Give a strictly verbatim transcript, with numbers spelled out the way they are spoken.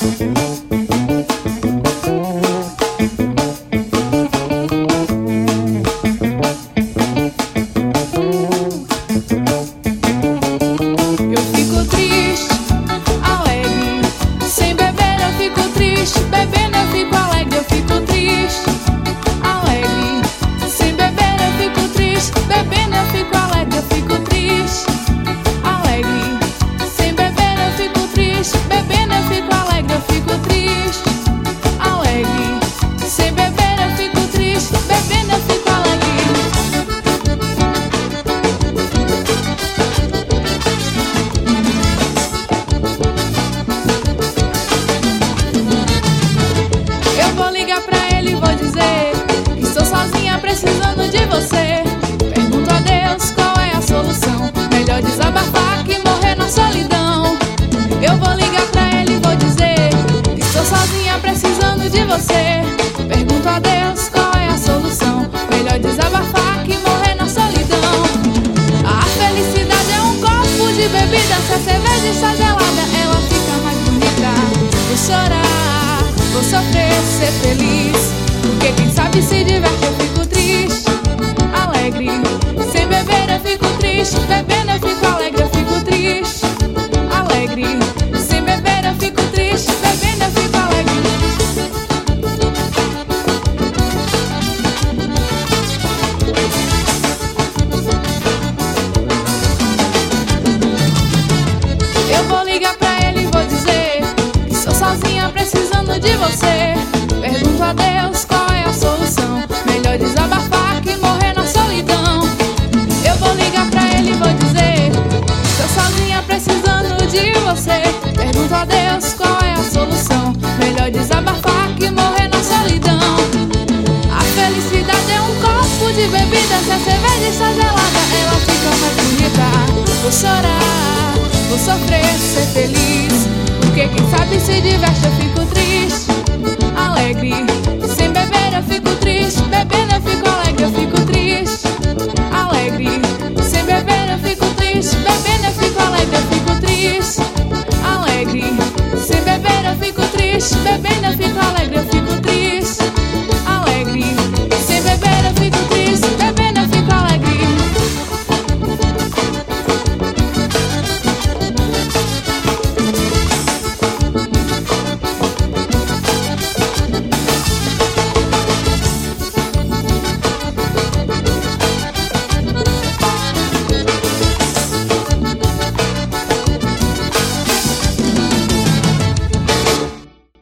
Precisando de você, pergunto a Deus qual é a solução. Melhor desabafar que morrer na solidão. Eu vou ligar pra ele e vou dizer que estou sozinha precisando de você. Pergunto a Deus qual é a solução. Melhor desabafar que morrer na solidão. A felicidade é um copo de bebida. Se a cerveja está gelada, ela fica mais bonita. Vou chorar, vou sofrer, ser feliz, porque quem sabe se diverte. Eu fico triste, alegre. Sem beber eu fico triste, bebendo eu fico alegre. Eu fico triste, alegre. Sem beber eu fico triste, bebendo eu fico alegre. Eu vou ligar pra ele e vou dizer que sou sozinha precisando de você. Pergunto a Deus qual é a solução. Melhor desabafar que morrer na solidão. Eu vou ligar pra ele e vou dizer que estou sozinha precisando de você. Pergunto a Deus qual é a solução. Melhor desabafar que morrer na solidão. A felicidade é um copo de bebida. Se a cerveja está gelada, ela fica mais bonita. Vou chorar, vou sofrer, ser feliz, porque quem sabe se diverte. Eu fico